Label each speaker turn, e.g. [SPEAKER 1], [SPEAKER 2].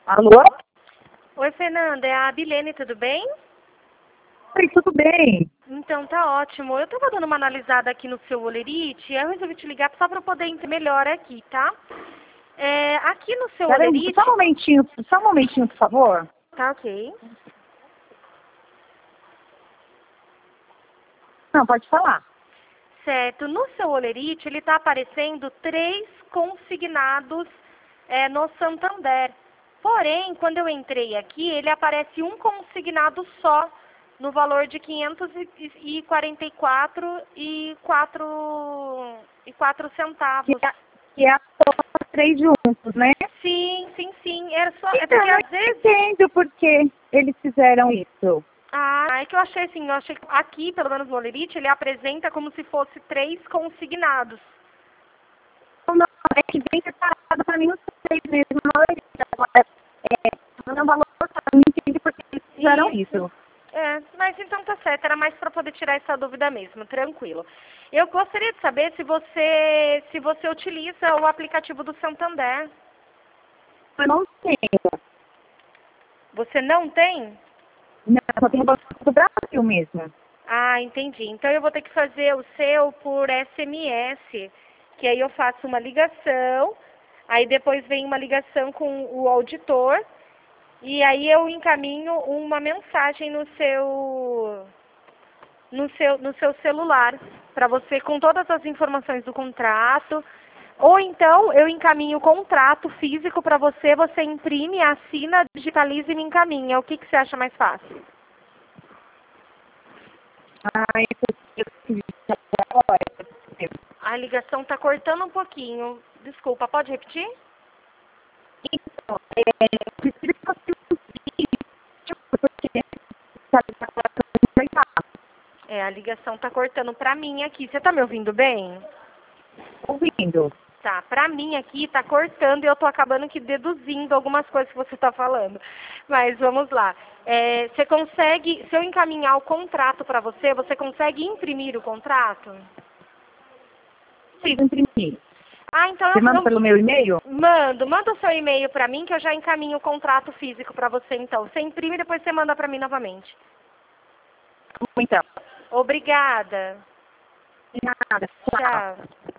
[SPEAKER 1] Alô?
[SPEAKER 2] Oi, Fernanda, é a Bilene, tudo bem?
[SPEAKER 1] Oi, tudo bem?
[SPEAKER 2] Então, tá ótimo. Eu tava dando uma analisada aqui no seu olerite, eu resolvi te ligar só para poder entender melhor aqui, tá? Aqui no seu
[SPEAKER 1] Peraí,
[SPEAKER 2] olerite...
[SPEAKER 1] só um momentinho, por favor.
[SPEAKER 2] Tá ok.
[SPEAKER 1] Não, pode falar.
[SPEAKER 2] Certo. No seu olerite, ele tá aparecendo 3 consignados no Santander. Porém, quando eu entrei aqui, ele aparece um consignado só, no valor de 544,04 centavos.
[SPEAKER 1] Que é a soma 3 juntos, né?
[SPEAKER 2] Sim, sim, sim. É
[SPEAKER 1] Então,
[SPEAKER 2] porque
[SPEAKER 1] eu
[SPEAKER 2] às
[SPEAKER 1] não
[SPEAKER 2] vezes...
[SPEAKER 1] entendo por que eles fizeram isso.
[SPEAKER 2] É que eu achei assim, que aqui, pelo menos no olerite, ele apresenta como se fosse 3 consignados.
[SPEAKER 1] Não, é que vem separado para mim os 3 mesmo, na maioria. Agora, não valor, eu não entendo por que eles fizeram isso.
[SPEAKER 2] Mas então tá certo, era mais para poder tirar essa dúvida mesmo, tranquilo. Eu gostaria de saber se você utiliza o aplicativo do Santander.
[SPEAKER 1] Eu não tenho.
[SPEAKER 2] Você não tem?
[SPEAKER 1] Não, só tenho o Banco do Brasil mesmo.
[SPEAKER 2] Ah, entendi. Então eu vou ter que fazer o seu por SMS, que aí eu faço uma ligação, aí depois vem uma ligação com o auditor, e aí eu encaminho uma mensagem no seu celular, para você com todas as informações do contrato. Ou então eu encaminho o contrato físico para você, você imprime, assina, digitaliza e me encaminha. O que você acha mais fácil? A ligação está cortando um pouquinho. Desculpa, pode repetir?
[SPEAKER 1] Então, preciso que você porque
[SPEAKER 2] A ligação está cortando para mim aqui. Você está me ouvindo bem?
[SPEAKER 1] ouvindo.
[SPEAKER 2] Tá, pra mim aqui tá cortando e eu tô acabando que deduzindo algumas coisas que você tá falando. Mas vamos lá. Você consegue, se eu encaminhar o contrato para você, você consegue imprimir o contrato?
[SPEAKER 1] Preciso imprimir.
[SPEAKER 2] Então
[SPEAKER 1] Você manda pelo meu e-mail?
[SPEAKER 2] manda o seu e-mail para mim que eu já encaminho o contrato físico para você então. Você imprime e depois você manda para mim novamente.
[SPEAKER 1] Então.
[SPEAKER 2] Obrigada.
[SPEAKER 1] De nada. Tchau.
[SPEAKER 2] Tchau.